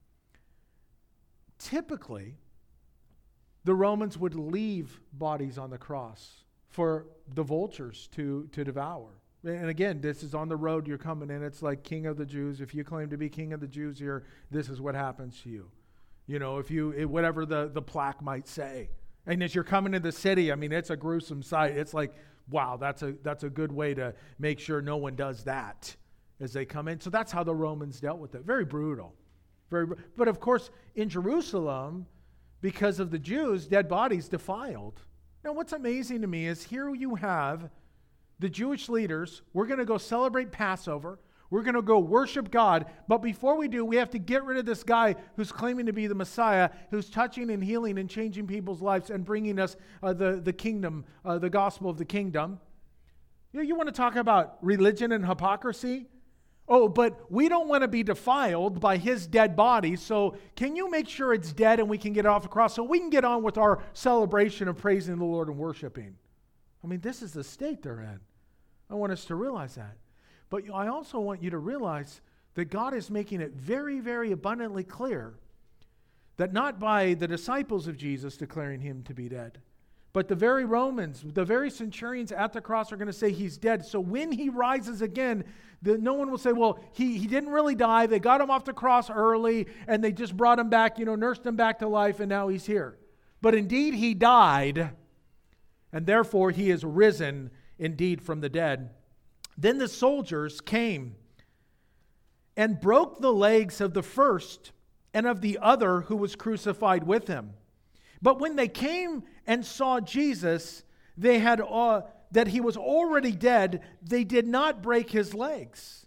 Typically, the Romans would leave bodies on the cross for the vultures to, to devour. And again, this is on the road you're coming in. It's like King of the Jews. If you claim to be King of the Jews here, this is what happens to you. You know, if you, whatever the, the plaque might say. And as you're coming to the city, I mean, it's a gruesome sight. It's like, wow, that's a that's a good way to make sure no one does that as they come in. So that's how the Romans dealt with it. Very brutal. Very, but of course, in Jerusalem, because of the Jews, dead bodies defiled. Now, what's amazing to me is here you have the Jewish leaders. We're going to go celebrate Passover. We're going to go worship God. But before we do, we have to get rid of this guy who's claiming to be the Messiah, who's touching and healing and changing people's lives and bringing us uh, the, the kingdom, uh, the gospel of the kingdom. You know, you want to talk about religion and hypocrisy? Oh, but we don't want to be defiled by his dead body, so can you make sure it's dead and we can get it off the cross so we can get on with our celebration of praising the Lord and worshiping? I mean, this is the state they're in. I want us to realize that. But I also want you to realize that God is making it very, very abundantly clear that not by the disciples of Jesus declaring him to be dead, but the very Romans, the very centurions at the cross are going to say he's dead. So when he rises again, the, no one will say, well, he, he didn't really die. They got him off the cross early and they just brought him back, you know, nursed him back to life, and now he's here. But indeed he died, and therefore he is risen indeed from the dead. Then the soldiers came and broke the legs of the first and of the other who was crucified with him. But when they came and saw Jesus, they had uh, that he was already dead, they did not break his legs.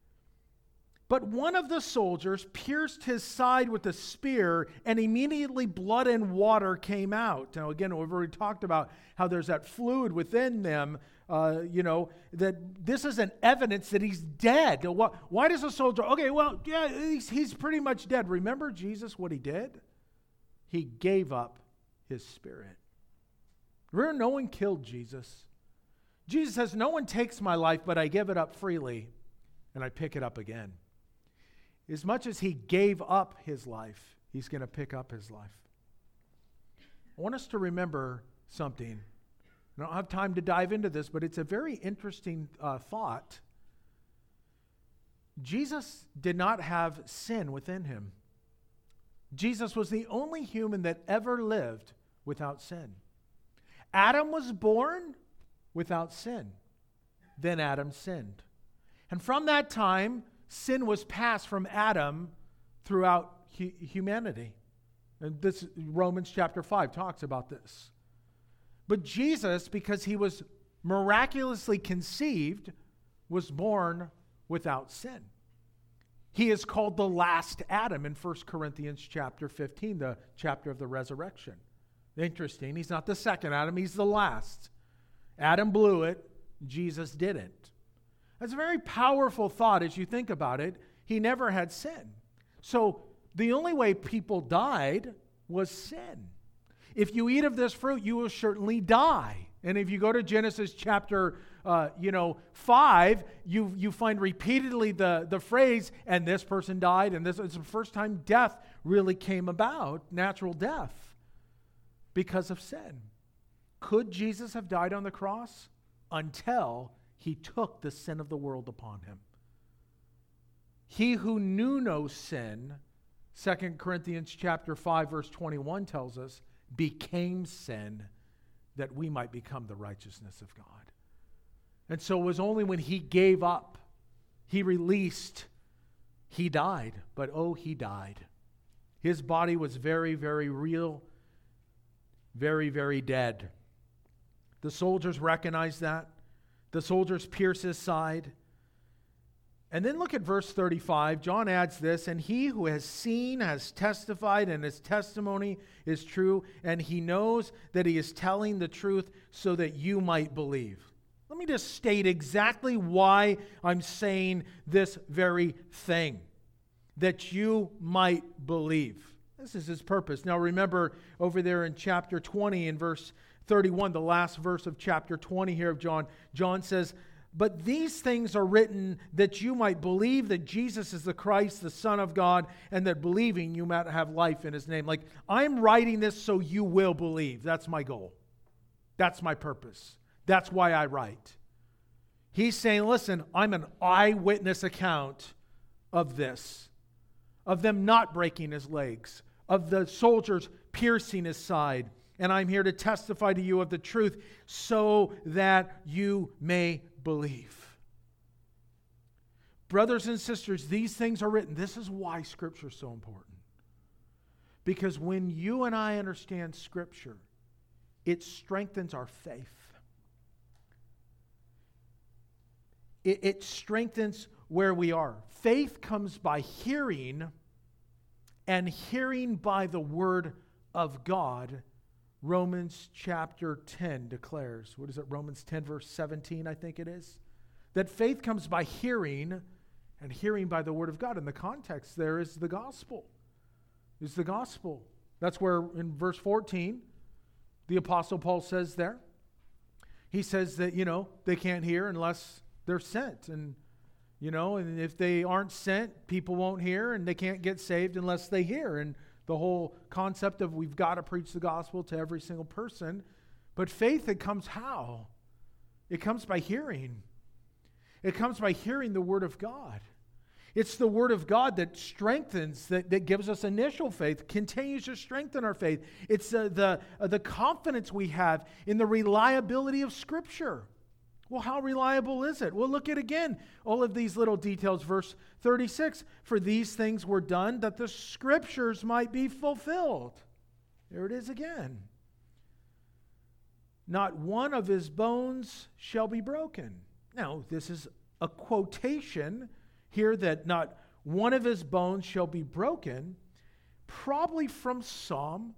But one of the soldiers pierced his side with a spear, and immediately blood and water came out. Now, again, we've already talked about how there's that fluid within them, uh, you know, that this is an evidence that he's dead. Why does a soldier, okay, well, yeah, he's, he's pretty much dead. Remember Jesus, what he did? He gave up his spirit. Remember, no one killed Jesus. Jesus says, no one takes my life, but I give it up freely, and I pick it up again. As much as he gave up his life, he's going to pick up his life. I want us to remember something. I don't have time to dive into this, but it's a very interesting uh, thought. Jesus did not have sin within him. Jesus was the only human that ever lived without sin. Adam was born without sin. Then Adam sinned. And from that time, sin was passed from Adam throughout hu- humanity. And this Romans chapter five talks about this. But Jesus, because he was miraculously conceived, was born without sin. He is called the last Adam in First Corinthians chapter fifteen, the chapter of the resurrection. Interesting. He's not the second Adam, he's the last. Adam blew it, Jesus didn't. That's a very powerful thought as you think about it. He never had sin. So the only way people died was sin. If you eat of this fruit, you will certainly die. And if you go to Genesis chapter, uh, you know, five, you you find repeatedly the, the phrase, and this person died, and this is the first time death really came about, natural death, because of sin. Could Jesus have died on the cross? Until he took the sin of the world upon him. He who knew no sin, Second Corinthians chapter five, verse twenty-one tells us, became sin that we might become the righteousness of God. And so it was only when he gave up, he released, he died. But oh, he died. His body was very, very real, very, very dead. The soldiers recognized that. The soldiers pierced his side. And then look at verse thirty-five. John adds this, and he who has seen has testified, and his testimony is true, and he knows that he is telling the truth so that you might believe. Let me just state exactly why I'm saying this very thing, that you might believe. This is his purpose. Now remember, over there in chapter twenty, in verse thirty-one, the last verse of chapter twenty here of John, John says, but these things are written that you might believe that Jesus is the Christ, the Son of God, and that believing you might have life in his name. Like, I'm writing this so you will believe. That's my goal. That's my purpose. That's why I write. He's saying, listen, I'm an eyewitness account of this, of them not breaking his legs, of the soldiers piercing his side. And I'm here to testify to you of the truth so that you may believe. Brothers and sisters, these things are written. This is why Scripture is so important. Because when you and I understand Scripture, it strengthens our faith. It, it strengthens where we are. Faith comes by hearing, and hearing by the Word of God. Romans chapter ten declares, what is it, Romans ten verse seventeen, I think it is, that faith comes by hearing, and hearing by the Word of God. And the context there is the gospel. Is the gospel. That's where in verse fourteen, the Apostle Paul says there, he says that, you know, they can't hear unless they're sent. And, you know, and if they aren't sent, people won't hear, and they can't get saved unless they hear. And the whole concept of we've got to preach the gospel to every single person. But faith, it comes how? It comes by hearing. It comes by hearing the Word of God. It's the Word of God that strengthens, that, that gives us initial faith, continues to strengthen our faith. It's uh, the, uh, the confidence we have in the reliability of Scripture. Well, how reliable is it? Well, look at again all of these little details. Verse thirty-six, for these things were done that the Scriptures might be fulfilled. There it is again. Not one of his bones shall be broken. Now, this is a quotation here that not one of his bones shall be broken, probably from Psalm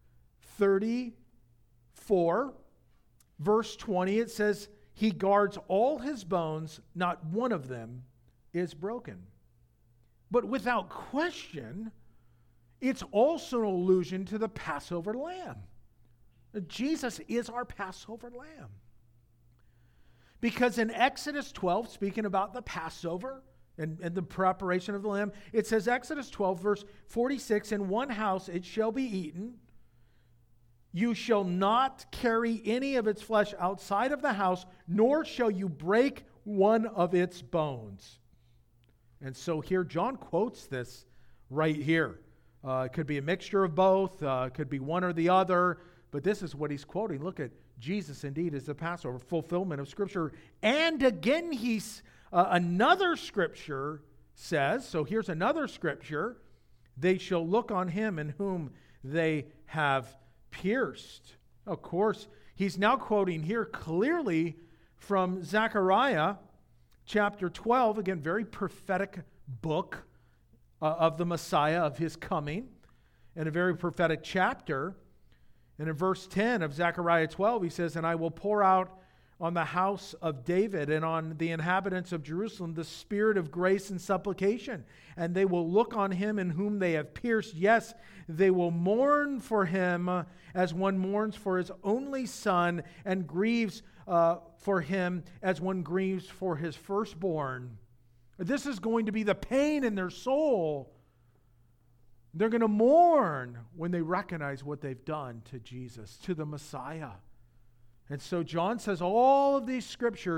thirty-four, verse twenty. It says, he guards all his bones, not one of them is broken. But without question, it's also an allusion to the Passover lamb. Jesus is our Passover lamb. Because in Exodus twelve, speaking about the Passover and, and the preparation of the lamb, it says, Exodus twelve, verse forty-six, in one house it shall be eaten. You shall not carry any of its flesh outside of the house, nor shall you break one of its bones. And so here John quotes this right here. Uh, it could be a mixture of both. Uh, it could be one or the other. But this is what he's quoting. Look at Jesus indeed is the Passover, fulfillment of Scripture. And again, he's uh, another Scripture says, so here's another Scripture, they shall look on him in whom they have pierced. Of course, he's now quoting here clearly from Zechariah chapter twelve, again, very prophetic book uh, of the Messiah, of his coming, and a very prophetic chapter. And in verse ten of Zechariah twelve, he says, and I will pour out on the house of David and on the inhabitants of Jerusalem the spirit of grace and supplication. And they will look on him in whom they have pierced. Yes, they will mourn for him as one mourns for his only son and grieves uh, for him as one grieves for his firstborn. This is going to be the pain in their soul. They're going to mourn when they recognize what they've done to Jesus, to the Messiah. And so John says all of these scriptures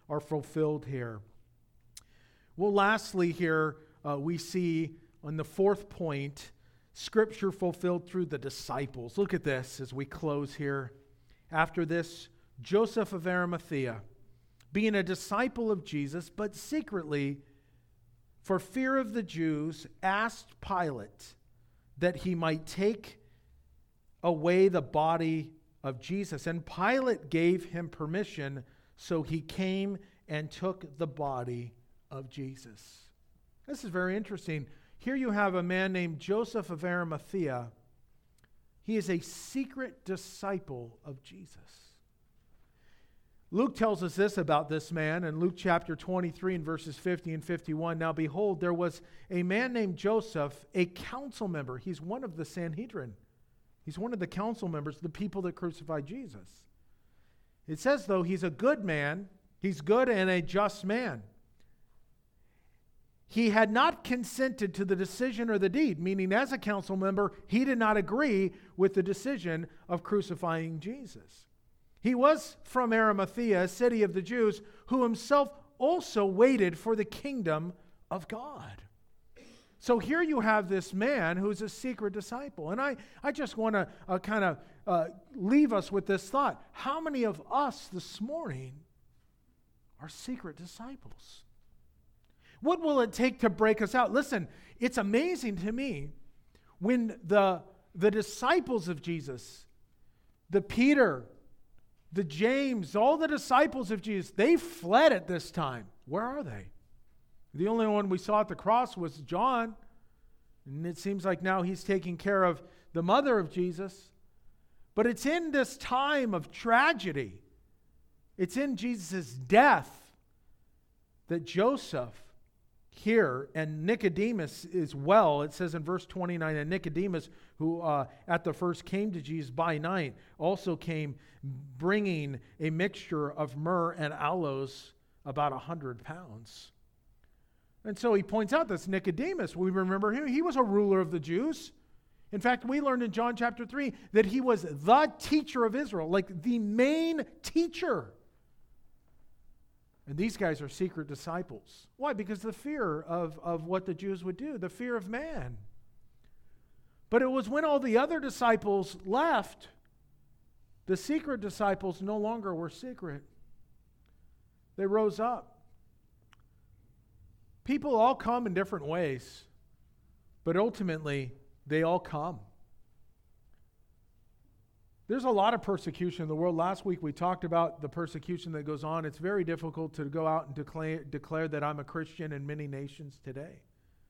are fulfilled here. Well, lastly here, uh, we see on the fourth point, Scripture fulfilled through the disciples. Look at this as we close here. After this, Joseph of Arimathea, being a disciple of Jesus, but secretly, for fear of the Jews, asked Pilate that he might take away the body of Jesus. And Pilate gave him permission, so he came and took the body of Jesus. This is very interesting. Here you have a man named Joseph of Arimathea. He is a secret disciple of Jesus. Luke tells us this about this man in Luke chapter twenty-three and verses fifty and fifty-one. Now behold, there was a man named Joseph, a council member. He's one of the Sanhedrin. He's one of the council members, the people that crucified Jesus. It says, though, he's a good man. He's good and a just man. He had not consented to the decision or the deed, meaning as a council member, he did not agree with the decision of crucifying Jesus. He was from Arimathea, a city of the Jews, who himself also waited for the kingdom of God. So here you have this man who's a secret disciple. And I, I just want to uh, kind of uh, leave us with this thought. How many of us this morning are secret disciples? What will it take to break us out? Listen, it's amazing to me when the, the disciples of Jesus, the Peter, the James, all the disciples of Jesus, they fled at this time. Where are they? The only one we saw at the cross was John. And it seems like now he's taking care of the mother of Jesus. But it's in this time of tragedy, it's in Jesus' death, that Joseph here, and Nicodemus as well, it says in verse twenty-nine, and Nicodemus, who uh, at the first came to Jesus by night, also came bringing a mixture of myrrh and aloes, about a hundred pounds. And so he points out this Nicodemus, we remember him, he was a ruler of the Jews. In fact, we learned in John chapter three that he was the teacher of Israel, like the main teacher. And these guys are secret disciples. Why? Because the fear of, of what the Jews would do, the fear of man. But it was when all the other disciples left, the secret disciples no longer were secret. They rose up. People all come in different ways, but ultimately, they all come. There's a lot of persecution in the world. Last week we talked about the persecution that goes on. It's very difficult to go out and declare, declare that I'm a Christian in many nations today.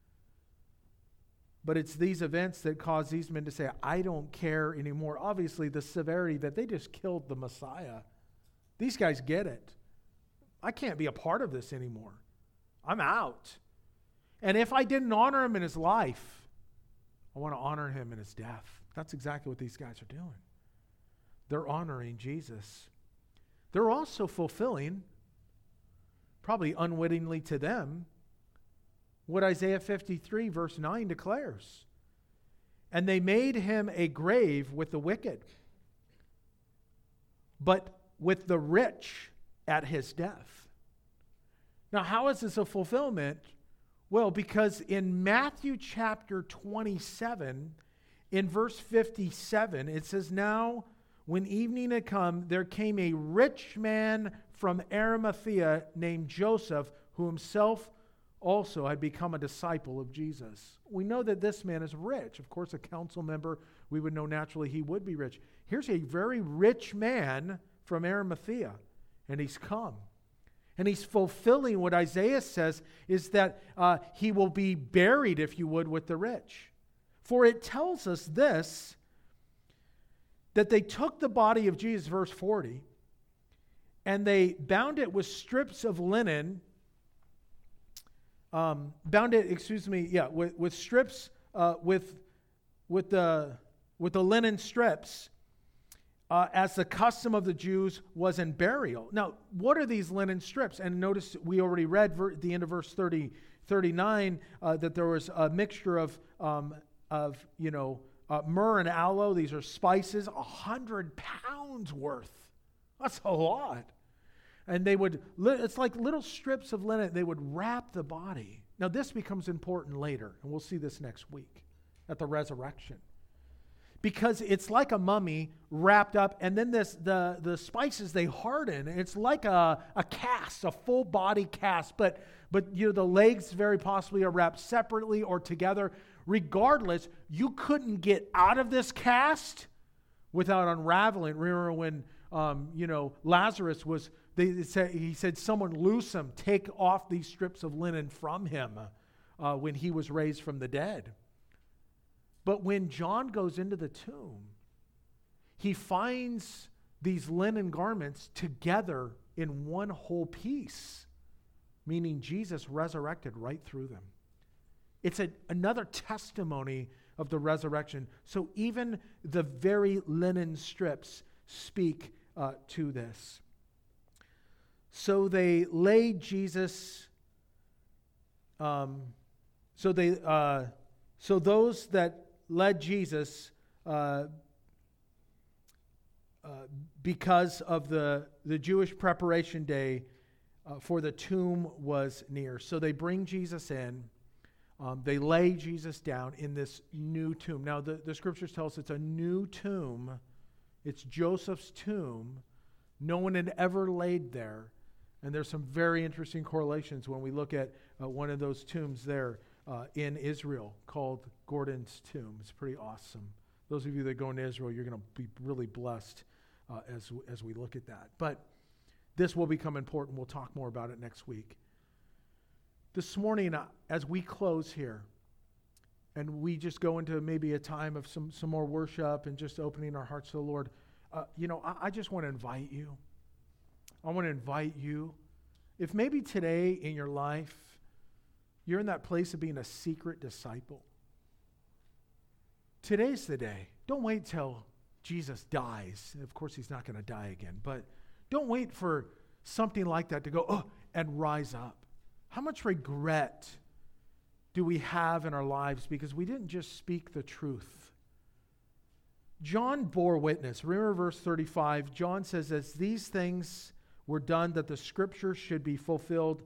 But it's these events that cause these men to say, I don't care anymore. Obviously, the severity that they just killed the Messiah. These guys get it. I can't be a part of this anymore. I'm out. And if I didn't honor him in his life, I want to honor him in his death. That's exactly what these guys are doing. They're honoring Jesus. They're also fulfilling, probably unwittingly to them, what Isaiah fifty-three verse nine declares. And they made him a grave with the wicked, but with the rich at his death. Now, how is this a fulfillment? Well, because in Matthew chapter twenty-seven, in verse fifty-seven, it says, now, when evening had come, there came a rich man from Arimathea named Joseph, who himself also had become a disciple of Jesus. We know that this man is rich. Of course, a council member, we would know naturally he would be rich. Here's a very rich man from Arimathea, and he's come. And he's fulfilling what Isaiah says is that uh, he will be buried, if you would, with the rich. For it tells us this, that they took the body of Jesus, verse forty, and they bound it with strips of linen, um, bound it, excuse me, yeah, with, with strips, uh, with, with, the, with the linen strips, uh, as the custom of the Jews was in burial. Now, what are these linen strips? And notice we already read ver- at the end of verse thirty, thirty-nine uh, that there was a mixture of, um, of you know, Uh, myrrh and aloe. These are spices, a hundred pounds worth. That's a lot. And they would, it's like little strips of linen, they would wrap the body. Now this becomes important later, and we'll see this next week at the resurrection. Because it's like a mummy wrapped up, and then this the, the spices, they harden. It's like a, a cast, a full body cast, but, but you know, the legs very possibly are wrapped separately or together. Regardless, you couldn't get out of this cast without unraveling. Remember when um, you know Lazarus was, they said, he said, someone loose him, take off these strips of linen from him uh, when he was raised from the dead. But when John goes into the tomb, he finds these linen garments together in one whole piece, meaning Jesus resurrected right through them. It's a, another testimony of the resurrection. So even the very linen strips speak uh, to this. So they laid Jesus, um, so they, uh, so those that led Jesus uh, uh, because of the, the Jewish preparation day uh, for the tomb was near. So they bring Jesus in. Um, they lay Jesus down in this new tomb. Now the, the scriptures tell us it's a new tomb. It's Joseph's tomb. No one had ever laid there. And there's some very interesting correlations when we look at uh, one of those tombs there uh, in Israel called Gordon's tomb. It's pretty awesome. Those of you that go into Israel, you're going to be really blessed uh, as, as we look at that. But this will become important. We'll talk more about it next week. This morning, uh, as we close here, and we just go into maybe a time of some, some more worship and just opening our hearts to the Lord, uh, you know, I, I just want to invite you. I want to invite you, if maybe today in your life, you're in that place of being a secret disciple. Today's the day. Don't wait till Jesus dies. Of course, he's not going to die again, but don't wait for something like that to go, oh, and rise up. How much regret do we have in our lives because we didn't just speak the truth? John bore witness. Remember verse thirty-five. John says, as these things were done, that the scripture should be fulfilled.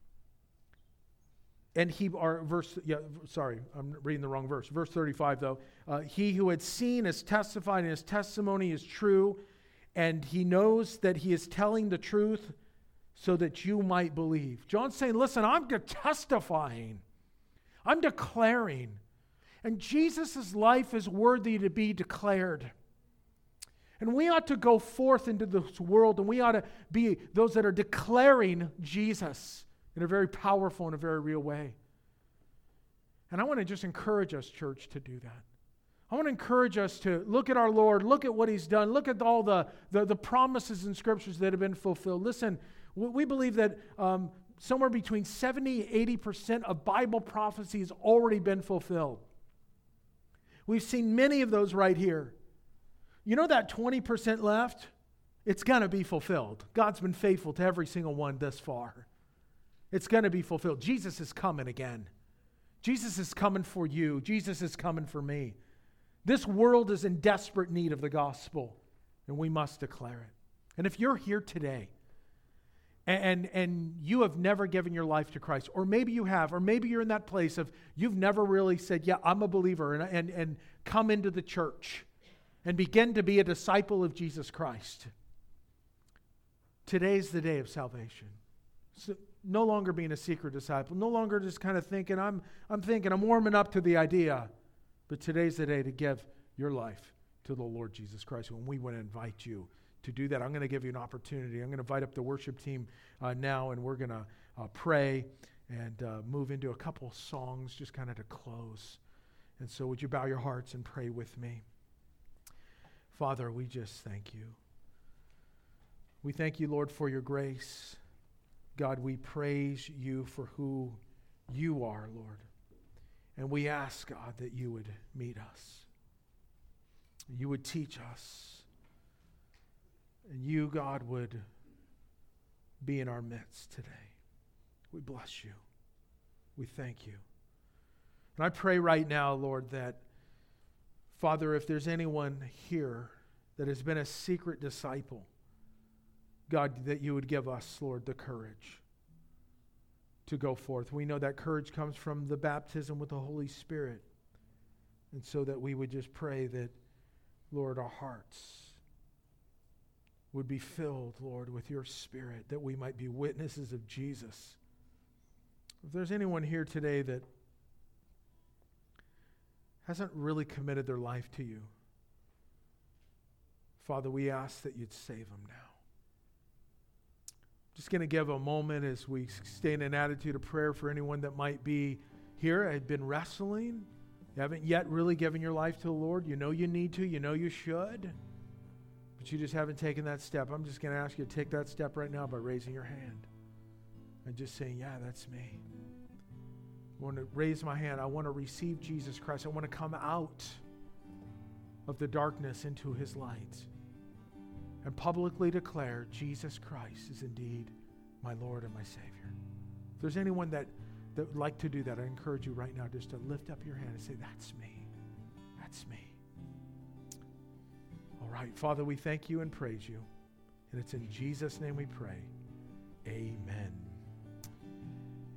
And he, or verse, yeah, sorry, I'm reading the wrong verse. Verse thirty-five, though. Uh, he who had seen is testifying, and his testimony is true, and he knows that he is telling the truth so that you might believe. John's saying, listen, I'm testifying. I'm declaring. And Jesus' life is worthy to be declared. And we ought to go forth into this world, and we ought to be those that are declaring Jesus in a very powerful and a very real way. And I want to just encourage us, church, to do that. I want to encourage us to look at our Lord, look at what he's done, look at all the, the, the promises in scriptures that have been fulfilled. Listen, we believe that um, somewhere between seventy to eighty percent of Bible prophecy has already been fulfilled. We've seen many of those right here. You know that twenty percent left? It's going to be fulfilled. God's been faithful to every single one thus far. It's going to be fulfilled. Jesus is coming again. Jesus is coming for you. Jesus is coming for me. This world is in desperate need of the gospel, and we must declare it. And if you're here today, and, and, and you have never given your life to Christ, or maybe you have, or maybe you're in that place of you've never really said, yeah, I'm a believer, and, and, and come into the church and begin to be a disciple of Jesus Christ. Today's the day of salvation. So no longer being a secret disciple, no longer just kind of thinking, I'm, I'm thinking, I'm warming up to the idea. But today's the day to give your life to the Lord Jesus Christ. When we want to invite you to do that, I'm going to give you an opportunity. I'm going to invite up the worship team uh, now, and we're going to uh, pray and uh, move into a couple songs just kind of to close. And so would you bow your hearts and pray with me? Father, we just thank you. We thank you, Lord, for your grace. God, we praise you for who you are, Lord. And we ask, God, that you would meet us. You would teach us. And you, God, would be in our midst today. We bless you. We thank you. And I pray right now, Lord, that, Father, if there's anyone here that has been a secret disciple, God, that you would give us, Lord, the courage to go forth. We know that courage comes from the baptism with the Holy Spirit. And so that we would just pray that, Lord, our hearts would be filled, Lord, with your Spirit, that we might be witnesses of Jesus. If there's anyone here today that hasn't really committed their life to you, Father, we ask that you'd save them now. Just going to give a moment as we stay in an attitude of prayer for anyone that might be here, had been wrestling. You haven't yet really given your life to the Lord. You know you need to. You know you should. But you just haven't taken that step. I'm just going to ask you to take that step right now by raising your hand. And just saying, yeah, that's me. I want to raise my hand. I want to receive Jesus Christ. I want to come out of the darkness into his light and publicly declare Jesus Christ is indeed my Lord and my Savior. If there's anyone that, that would like to do that, I encourage you right now just to lift up your hand and say, that's me. That's me. All right, Father, we thank you and praise you. And it's in Jesus' name we pray. Amen.